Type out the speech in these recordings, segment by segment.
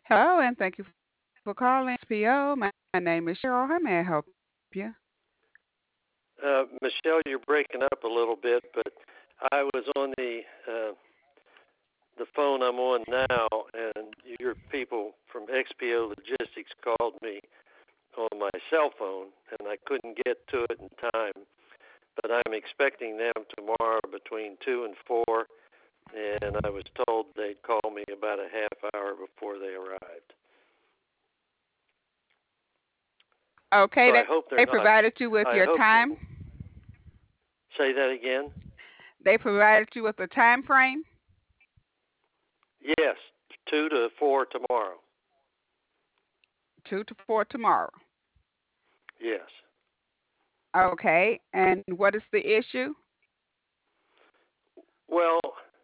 Hello, and thank you for calling XPO. My name is Cheryl. How may I help you? Michelle, you're breaking up a little bit, but I was on the phone I'm on now, and your people from XPO Logistics called me on my cell phone, and I couldn't get to it in time. But I'm expecting them tomorrow between 2 and 4, and I was told they'd call me about a half hour before they arrived. Okay, So I they, hope they're they not. provided you with I your hope they're. time. Say that again. They provided you with a time frame. Yes, 2 to 4 tomorrow. 2 to 4 tomorrow. Yes. Okay, and what is the issue? Well,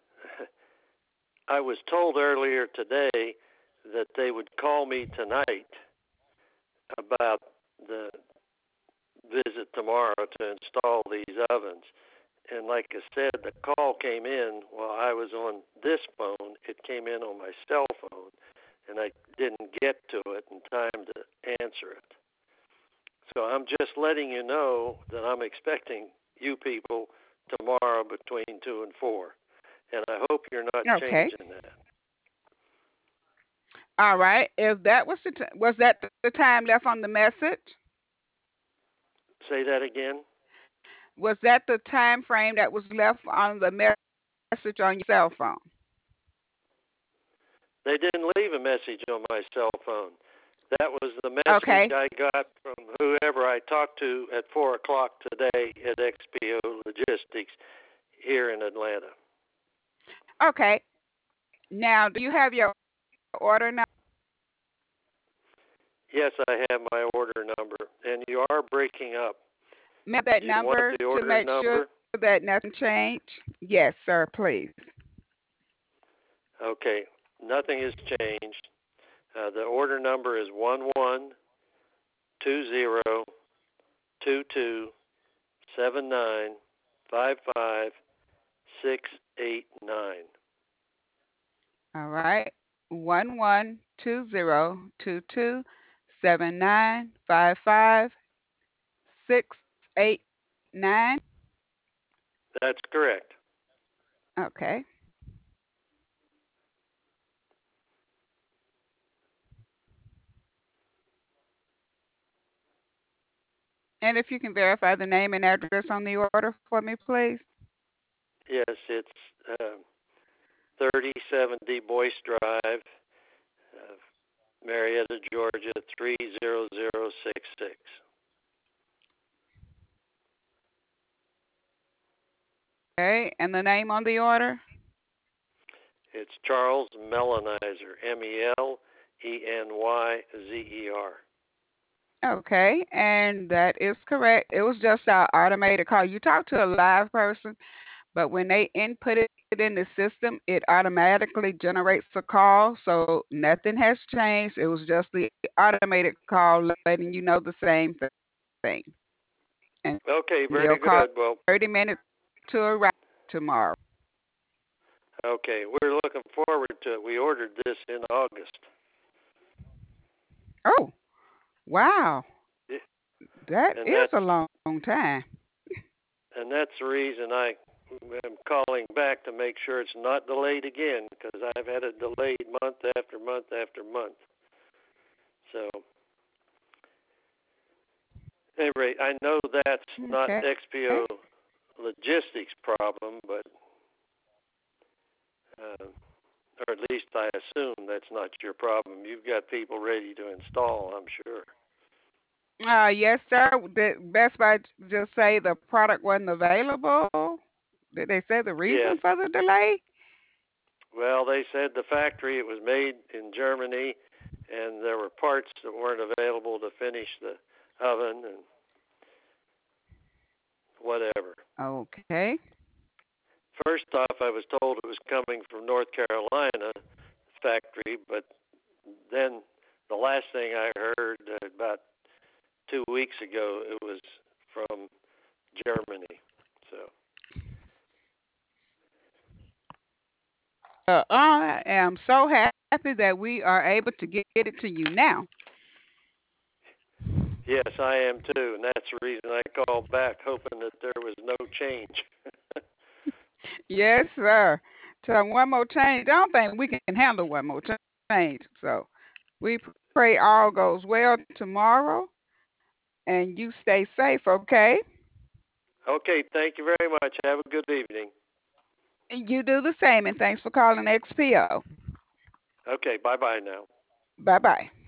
I was told earlier today that they would call me tonight about the visit tomorrow to install these ovens. And like I said, the call came in while I was on this phone. It came in on my cell phone, and I didn't get to it in time to answer it. So I'm just letting you know that I'm expecting you people tomorrow between 2 and 4. And I hope you're not Okay. changing that. All right. If that was was that the time left on the message? Say that again. Was that the time frame that was left on the message on your cell phone? They didn't leave a message on my cell phone. That was the message Okay. I got from whoever I talked to at 4 o'clock today at XPO Logistics here in Atlanta. Okay. Now, do you have your order now? Yes, I have my order number, and you are breaking up. Map that Do you want number the to order make sure number? that nothing changed? Yes, sir, please. Okay, nothing has changed. The order number is 112022795569. All right. 11202279556689. That's correct. Okay. And if you can verify the name and address on the order for me, please. Yes, it's uh, 3070 Boyce Drive, uh, Marietta, Georgia 30066. Okay. And the name on the order? It's Charles Melanizer, Menyzer. Okay. And that is correct. It was just our automated call. You talked to a live person, but when they input it in the system, it automatically generates a call. So nothing has changed. It was just the automated call letting you know the same thing. And Okay, they'll very call good. Well, 30 minutes to arrive tomorrow. okay, we're looking forward to it. We ordered this in August. Oh, wow. That And is that's a long time. and that's the reason I am calling back to make sure it's not delayed again because I've had it delayed month after month after month. So, anyway, I know that's not Okay. XPO logistics problem, but uh, or at least I assume that's not your problem. You've got people ready to install, I'm sure. Yes, sir. Did Best Buy just say the product wasn't available? Did they say the Yes. reason for the delay? Well, they said the factory it was made in Germany, and there were parts that weren't available to finish the oven and whatever. Okay. First off, I was told it was coming from North Carolina factory, but then the last thing I heard about 2 weeks ago, it was from Germany. So, I am so happy happy that we are able to get it to you now. Yes, I am too, and that's the reason I called back, hoping that there was no change. Yes, sir. So one more change. I don't think we can handle one more change. So we pray all goes well tomorrow and you stay safe, okay? Okay, thank you very much. Have a good evening. You do the same, and thanks for calling XPO. Okay, bye bye now. Bye bye.